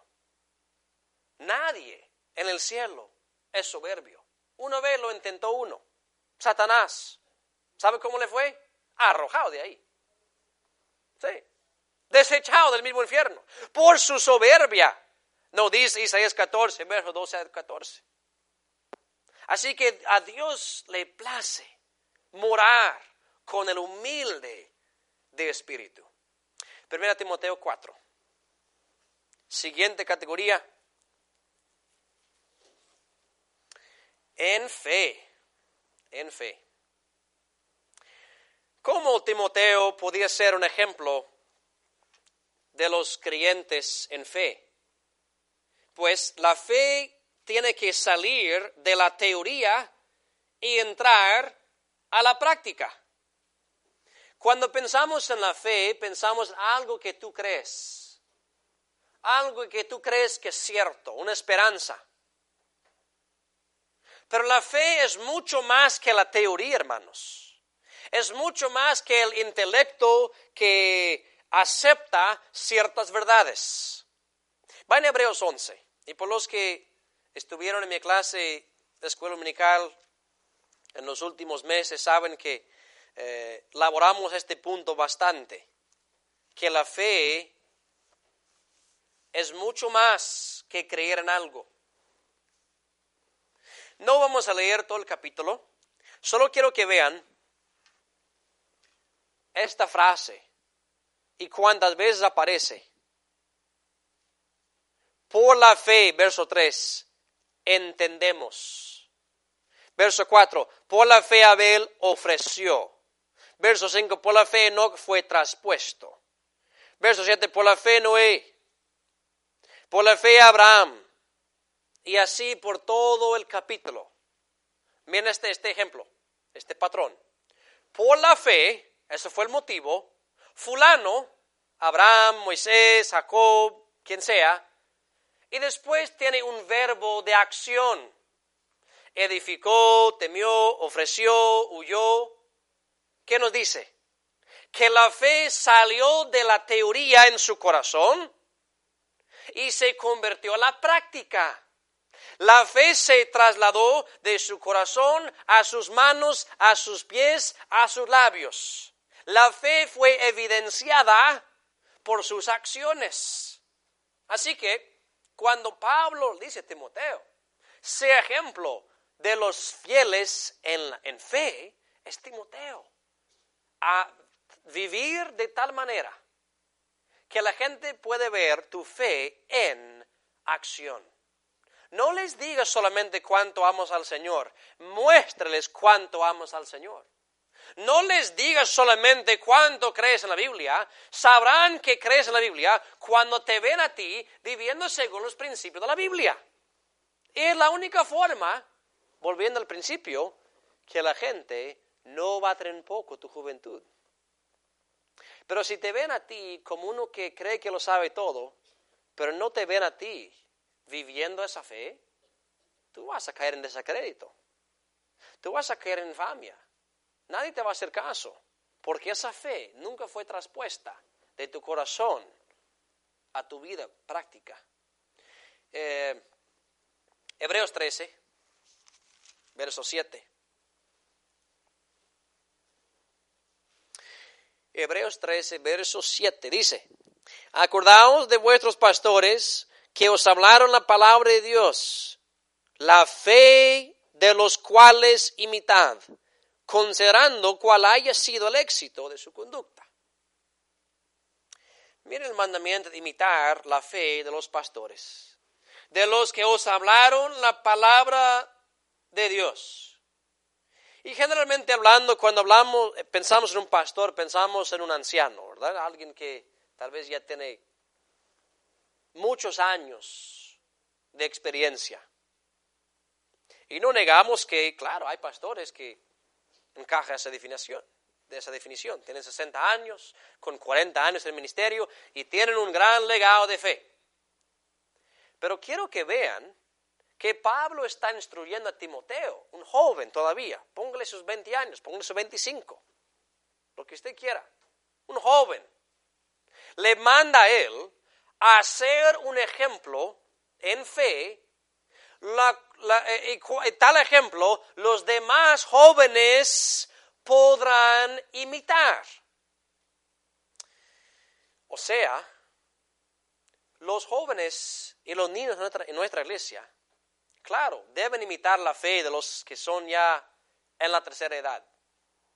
A: Nadie en el cielo es soberbio. Una vez lo intentó uno, Satanás. ¿Sabe cómo le fue? Arrojado de ahí. Sí. Desechado del mismo infierno. Por su soberbia. No dice Isaías 14, versos 12 al 14. Así que a Dios le place morar con el humilde de espíritu. 1 Timoteo 4. Siguiente categoría. En fe. En fe. ¿Cómo Timoteo podía ser un ejemplo de los creyentes en fe? Pues la fe tiene que salir de la teoría y entrar a la práctica. Cuando pensamos en la fe, pensamos en algo que tú crees. Algo que tú crees que es cierto, una esperanza. Pero la fe es mucho más que la teoría, hermanos. Es mucho más que el intelecto que acepta ciertas verdades. Va en Hebreos 11. Y por los que estuvieron en mi clase de escuela dominical en los últimos meses, saben que elaboramos este punto bastante. Que la fe es mucho más que creer en algo. No vamos a leer todo el capítulo. Solo quiero que vean esta frase y cuántas veces aparece. Por la fe, verso 3, entendemos. Verso 4, por la fe Abel ofreció. Verso 5, por la fe Enoc fue traspuesto. Verso 7, por la fe Noé. Por la fe Abraham. Y así por todo el capítulo. Miren este ejemplo, este patrón. Por la fe, ese fue el motivo, fulano, Abraham, Moisés, Jacob, quien sea, y después tiene un verbo de acción. Edificó, temió, ofreció, huyó. ¿Qué nos dice? Que la fe salió de la teoría en su corazón y se convirtió a la práctica. La fe se trasladó de su corazón a sus manos, a sus pies, a sus labios. La fe fue evidenciada por sus acciones. Así que, cuando Pablo dice a Timoteo, sea ejemplo de los fieles en fe, es Timoteo. A vivir de tal manera que la gente puede ver tu fe en acción. No les digas solamente cuánto amas al Señor, muéstrales cuánto amas al Señor. No les digas solamente cuánto crees en la Biblia, sabrán que crees en la Biblia cuando te ven a ti viviendo según los principios de la Biblia. Y es la única forma, volviendo al principio, que la gente no va a tener en poco tu juventud. Pero si te ven a ti como uno que cree que lo sabe todo, pero no te ven a ti viviendo esa fe, tú vas a caer en desacrédito. Tú vas a caer en infamia. Nadie te va a hacer caso, porque esa fe nunca fue traspuesta de tu corazón a tu vida práctica. Hebreos 13, verso 7. Hebreos 13, verso 7 dice: acordaos de vuestros pastores que os hablaron la palabra de Dios, la fe de los cuales imitad, considerando cuál haya sido el éxito de su conducta. Miren el mandamiento de imitar la fe de los pastores, de los que os hablaron la palabra de Dios. Y generalmente hablando, cuando pensamos en un pastor, pensamos en un anciano, ¿verdad? Alguien que tal vez ya tiene muchos años de experiencia. Y no negamos que, claro, hay pastores que encajan esa definición. Tienen 60 años, con 40 años en el ministerio y tienen un gran legado de fe. Pero quiero que vean que Pablo está instruyendo a Timoteo, un joven todavía, póngale sus 20 años, póngale sus 25, lo que usted quiera, un joven. Le manda a él a ser un ejemplo en fe, tal ejemplo los demás jóvenes podrán imitar. O sea, los jóvenes y los niños en nuestra iglesia, claro, deben imitar la fe de los que son ya en la tercera edad.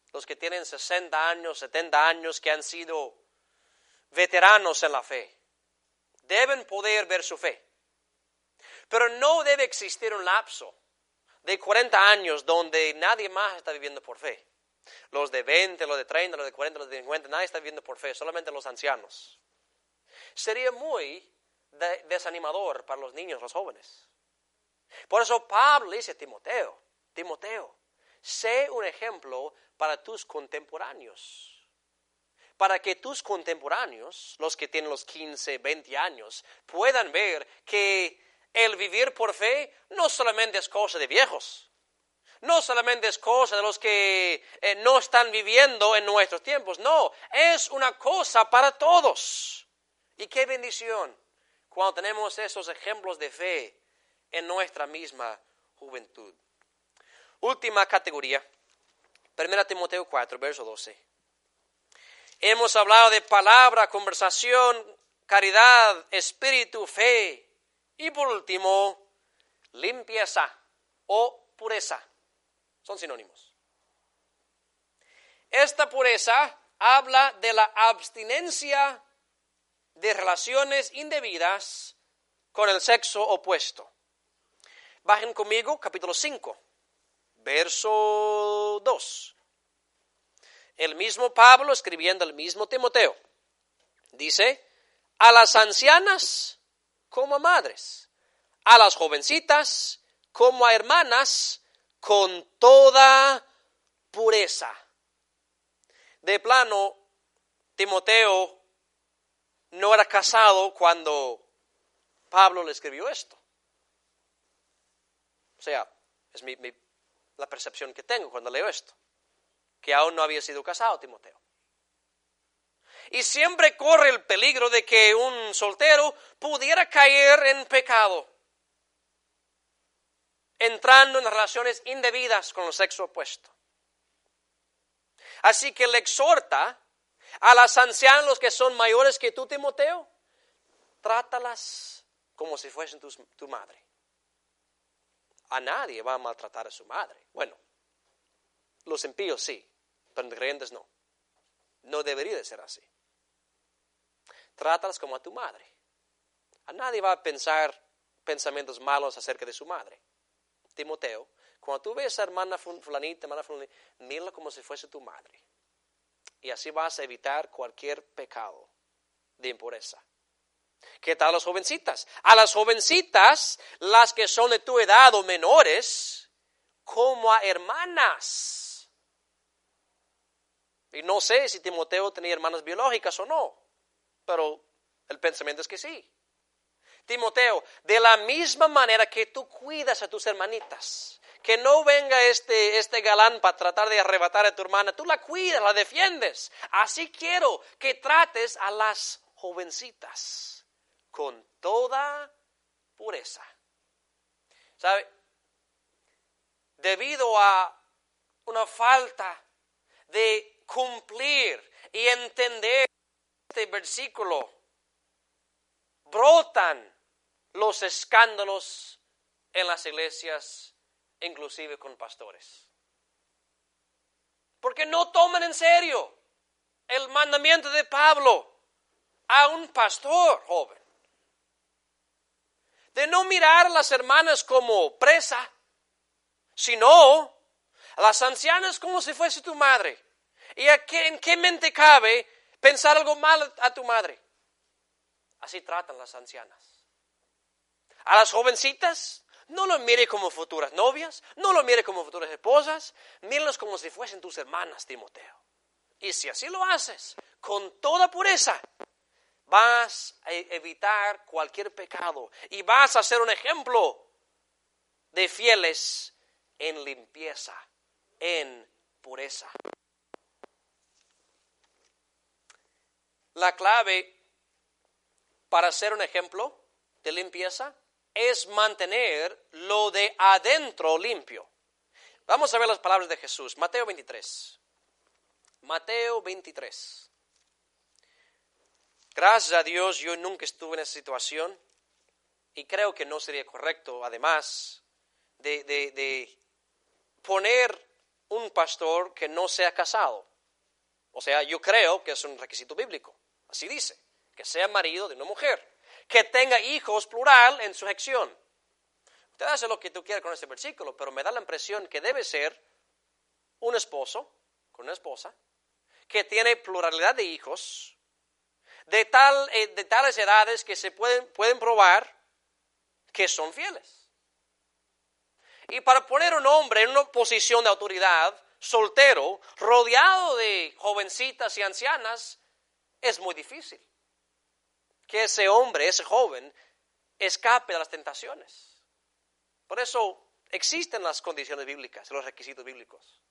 A: los que tienen 60 años, 70 años, que han sido veteranos en la fe, deben poder ver su fe. Pero no debe existir un lapso de 40 años donde nadie más está viviendo por fe. Los de 20, los de 30, los de 40, los de 50, nadie está viviendo por fe, solamente los ancianos. Sería muy desanimador para los niños, los jóvenes. Por eso Pablo dice a Timoteo, sé un ejemplo para tus contemporáneos. Para que tus contemporáneos, los que tienen los 15, 20 años, puedan ver que el vivir por fe no solamente es cosa de viejos. No solamente es cosa de los que no están viviendo en nuestros tiempos. No, es una cosa para todos. Y qué bendición cuando tenemos esos ejemplos de fe en nuestra misma juventud. Última categoría, 1 Timoteo 4, verso 12. Hemos hablado de palabra, conversación, caridad, espíritu, fe. Y por último, limpieza o pureza. Son sinónimos. Esta pureza habla de la abstinencia de relaciones indebidas con el sexo opuesto. Bajen conmigo, capítulo 5, verso 2. El mismo Pablo, escribiendo al mismo Timoteo, dice, a las ancianas como a madres, a las jovencitas como a hermanas, con toda pureza. De plano, Timoteo no era casado cuando Pablo le escribió esto. O sea, es la percepción que tengo cuando leo esto, que aún no había sido casado Timoteo. Y siempre corre el peligro de que un soltero pudiera caer en pecado, entrando en relaciones indebidas con el sexo opuesto. Así que le exhorta a las ancianas, los que son mayores que tú, Timoteo, trátalas como si fuesen tu madre. A nadie va a maltratar a su madre. Bueno, los impíos sí, pero los creyentes no. No debería de ser así. Trátalas como a tu madre. A nadie va a pensar pensamientos malos acerca de su madre. Timoteo, cuando tú ves a hermana fulanita, mírala como si fuese tu madre. Y así vas a evitar cualquier pecado de impureza. ¿Qué tal las jovencitas? A las jovencitas, las que son de tu edad o menores, como a hermanas. Y no sé si Timoteo tenía hermanas biológicas o no, pero el pensamiento es que sí. Timoteo, de la misma manera que tú cuidas a tus hermanitas, que no venga este galán para tratar de arrebatar a tu hermana, tú la cuidas, la defiendes. Así quiero que trates a las jovencitas con toda pureza. ¿Sabe? Debido a una falta de cumplir y entender este versículo, brotan los escándalos en las iglesias, inclusive con pastores. Porque no toman en serio el mandamiento de Pablo a un pastor joven de no mirar a las hermanas como presa, sino a las ancianas como si fuese tu madre. ¿Y en qué mente cabe pensar algo mal a tu madre? Así tratan las ancianas. A las jovencitas, no lo mire como futuras novias, no lo mire como futuras esposas, míralas como si fuesen tus hermanas, Timoteo. Y si así lo haces, con toda pureza, vas a evitar cualquier pecado y vas a ser un ejemplo de fieles en limpieza, en pureza. La clave para ser un ejemplo de limpieza es mantener lo de adentro limpio. Vamos a ver las palabras de Jesús. Mateo 23. Mateo 23. Gracias a Dios yo nunca estuve en esa situación y creo que no sería correcto, además, de poner un pastor que no sea casado. O sea, yo creo que es un requisito bíblico. Así dice, que sea marido de una mujer, que tenga hijos plural en sujeción. Usted hace lo que tú quieras con este versículo, pero me da la impresión que debe ser un esposo con una esposa, que tiene pluralidad de hijos, de tales edades que se pueden probar que son fieles. Y para poner un hombre en una posición de autoridad, soltero, rodeado de jovencitas y ancianas, es muy difícil que ese hombre, ese joven, escape de las tentaciones. Por eso existen las condiciones bíblicas, los requisitos bíblicos.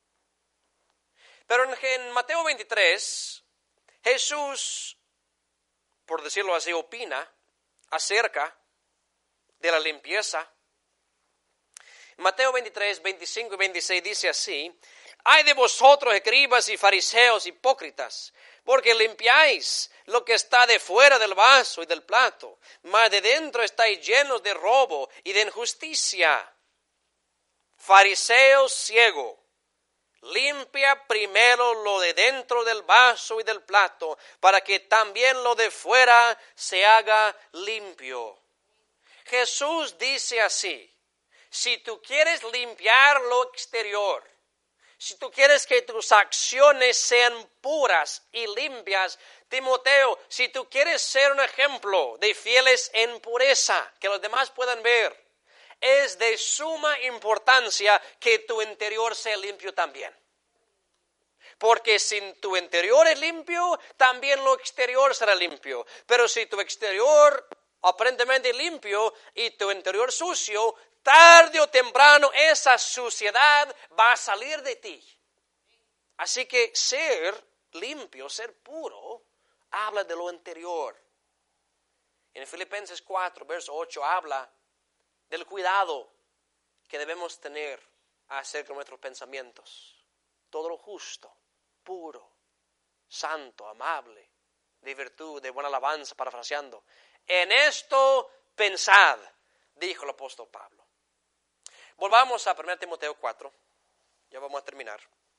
A: Pero en Mateo 23, Jesús, por decirlo así, opina acerca de la limpieza. Mateo 23, 25 y 26 dice así: ¡Ay de vosotros, escribas y fariseos hipócritas! Porque limpiáis lo que está de fuera del vaso y del plato, mas de dentro estáis llenos de robo y de injusticia. Fariseo ciego, limpia primero lo de dentro del vaso y del plato, para que también lo de fuera se haga limpio. Jesús dice así: si tú quieres limpiar lo exterior, si tú quieres que tus acciones sean puras y limpias, Timoteo, si tú quieres ser un ejemplo de fieles en pureza, que los demás puedan ver, es de suma importancia que tu interior sea limpio también. Porque si tu interior es limpio, también lo exterior será limpio. Pero si tu exterior aparentemente limpio y tu interior sucio, tarde o temprano esa suciedad va a salir de ti. Así que ser limpio, ser puro, habla de lo interior. En Filipenses 4, verso 8, habla del cuidado que debemos tener acerca de nuestros pensamientos. Todo lo justo, puro, santo, amable, de virtud, de buena alabanza, parafraseando. En esto pensad, dijo el apóstol Pablo. Volvamos a 1 Timoteo 4, ya vamos a terminar.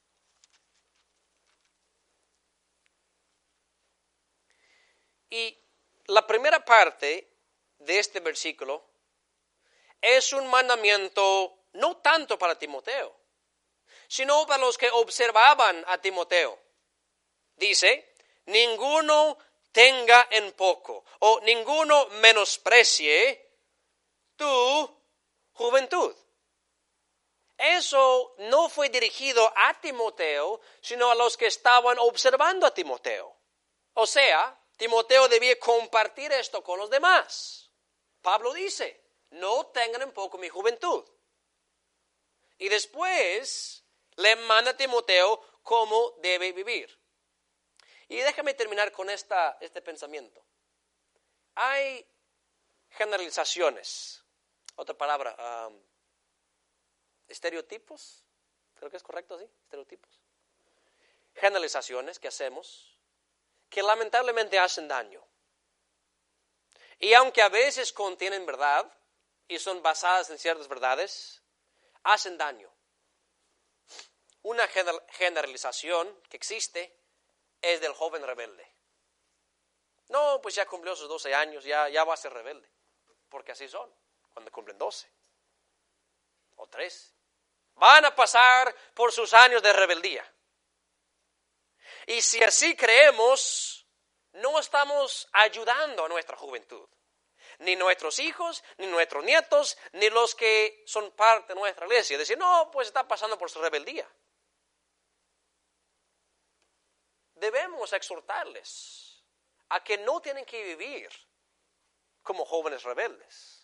A: Y la primera parte de este versículo es un mandamiento no tanto para Timoteo, sino para los que observaban a Timoteo. Dice: ninguno tenga en poco, o ninguno menosprecie tu juventud. Eso no fue dirigido a Timoteo, sino a los que estaban observando a Timoteo. O sea, Timoteo debía compartir esto con los demás. Pablo dice: no tengan en poco mi juventud. Y después le manda a Timoteo cómo debe vivir. Y déjame terminar con este pensamiento. Hay generalizaciones, otra palabra, estereotipos, creo que es correcto, ¿sí? Estereotipos. Generalizaciones que hacemos que lamentablemente hacen daño. Y aunque a veces contienen verdad y son basadas en ciertas verdades, hacen daño. Una generalización que existe es del joven rebelde. No, pues ya cumplió sus 12 años, ya va a ser rebelde. Porque así son, cuando cumplen 12 o 13. Van a pasar por sus años de rebeldía. Y si así creemos, no estamos ayudando a nuestra juventud. Ni nuestros hijos, ni nuestros nietos, ni los que son parte de nuestra iglesia. Decir, no, pues está pasando por su rebeldía. Debemos exhortarles a que no tienen que vivir como jóvenes rebeldes.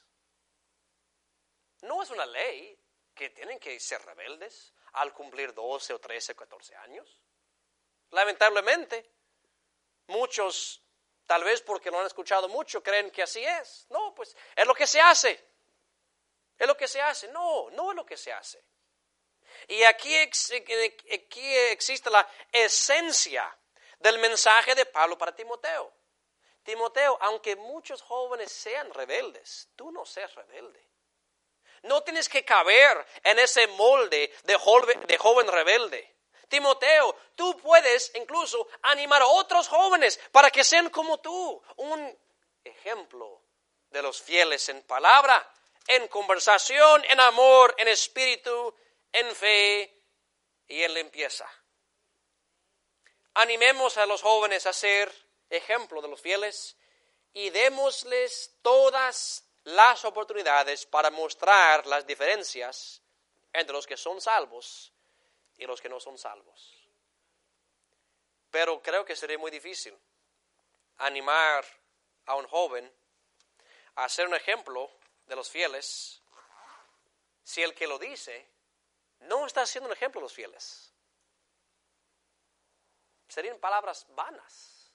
A: No es una ley que tienen que ser rebeldes al cumplir 12 o 13 o 14 años. Lamentablemente, muchos, tal vez porque lo han escuchado mucho, creen que así es. No, pues es lo que se hace. Es lo que se hace. No, no es lo que se hace. Y aquí existe la esencia del mensaje de Pablo para Timoteo. Timoteo, aunque muchos jóvenes sean rebeldes, tú no seas rebelde. No tienes que caber en ese molde de joven rebelde. Timoteo, tú puedes incluso animar a otros jóvenes para que sean como tú. Un ejemplo de los fieles en palabra, en conversación, en amor, en espíritu, en fe y en limpieza. Animemos a los jóvenes a ser ejemplo de los fieles y démosles todas las oportunidades para mostrar las diferencias entre los que son salvos y los que no son salvos. Pero creo que sería muy difícil animar a un joven a ser un ejemplo de los fieles si el que lo dice no está siendo un ejemplo de los fieles. Serían palabras vanas.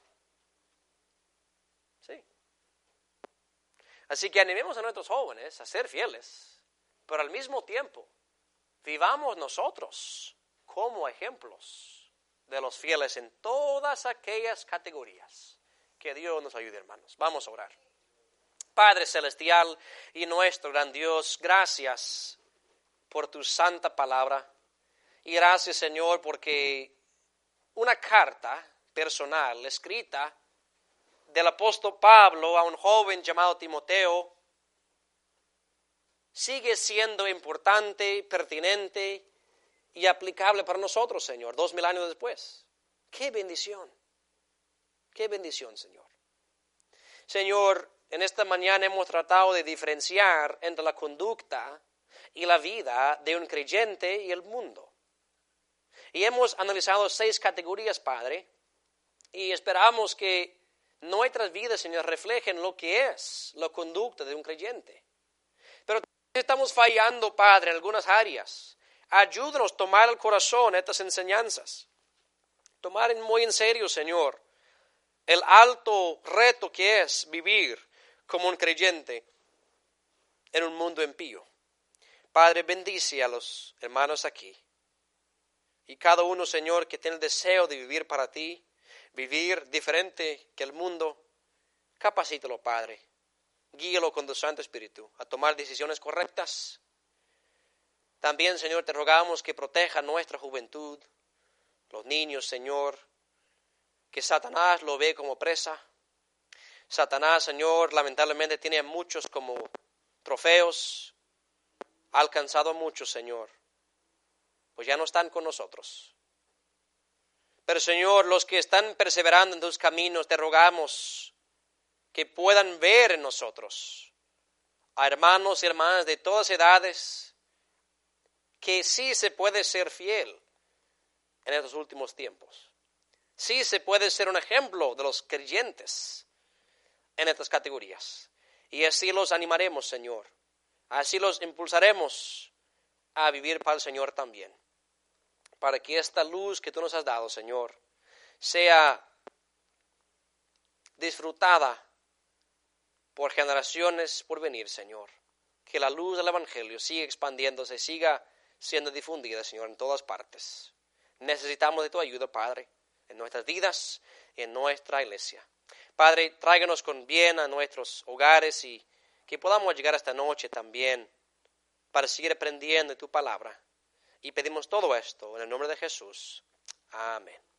A: Sí. Así que animemos a nuestros jóvenes a ser fieles, pero al mismo tiempo vivamos nosotros como ejemplos de los fieles en todas aquellas categorías. Que Dios nos ayude, hermanos. Vamos a orar. Padre celestial y nuestro gran Dios, gracias por tu santa palabra y gracias, Señor, porque una carta personal escrita del apóstol Pablo a un joven llamado Timoteo sigue siendo importante, pertinente y aplicable para nosotros, Señor, 2000 años después. ¡Qué bendición! ¡Qué bendición, Señor! Señor, en esta mañana hemos tratado de diferenciar entre la conducta y la vida de un creyente y el mundo. Y hemos analizado 6 categorías, Padre, y esperamos que nuestras vidas, Señor, reflejen lo que es la conducta de un creyente. Pero estamos fallando, Padre, en algunas áreas. Ayúdanos a tomar al corazón estas enseñanzas. Tomar muy en serio, Señor, el alto reto que es vivir como un creyente en un mundo impío. Padre, bendice a los hermanos aquí. Y cada uno, Señor, que tiene el deseo de vivir para ti, vivir diferente que el mundo, capacítalo, Padre. Guíalo con tu Santo Espíritu a tomar decisiones correctas. También, Señor, te rogamos que proteja nuestra juventud, los niños, Señor, que Satanás lo ve como presa. Satanás, Señor, lamentablemente tiene a muchos como trofeos, ha alcanzado a muchos, Señor, pues ya no están con nosotros. Pero, Señor, los que están perseverando en tus caminos, te rogamos que puedan ver en nosotros a hermanos y hermanas de todas edades que sí se puede ser fiel en estos últimos tiempos. Sí se puede ser un ejemplo de los creyentes en estas categorías. Y así los animaremos, Señor. Así los impulsaremos a vivir para el Señor también. Para que esta luz que tú nos has dado, Señor, sea disfrutada por generaciones por venir, Señor. Que la luz del Evangelio siga expandiéndose, siga siendo difundida, Señor, en todas partes. Necesitamos de tu ayuda, Padre, en nuestras vidas y en nuestra iglesia. Padre, tráiganos con bien a nuestros hogares y que podamos llegar esta noche también para seguir aprendiendo de tu palabra. Y pedimos todo esto en el nombre de Jesús. Amén.